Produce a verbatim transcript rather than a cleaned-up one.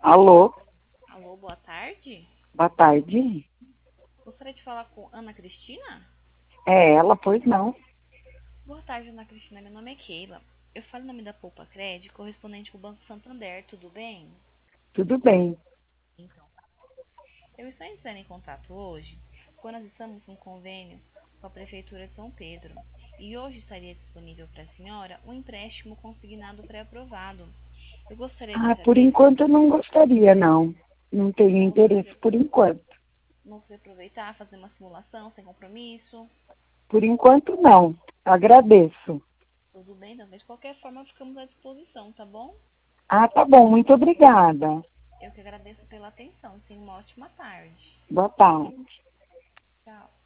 Alô, Alô, boa tarde. boa tarde. Gostaria de falar com Ana Cristina? É ela, pois não? Boa tarde, Ana Cristina. Meu nome é Keila. Eu falo em nome da Poupa Cred, correspondente com o Banco Santander. Tudo bem? Tudo bem. Então, eu estou entrando em contato hoje, pois nós estamos com um convênio com a Prefeitura de São Pedro. E hoje estaria disponível para a senhora um empréstimo consignado pré-aprovado. Eu gostaria de Ah, por saber enquanto eu não gostaria, não. Não tenho se você interesse poderia, por enquanto. não se aproveitar, fazer uma simulação sem compromisso. Por enquanto, não. Agradeço. Tudo bem, então, de qualquer forma, ficamos à disposição, tá bom? Ah, tá bom. Muito obrigada. Eu que agradeço pela atenção. Tenha uma ótima tarde. Boa tarde. Tchau.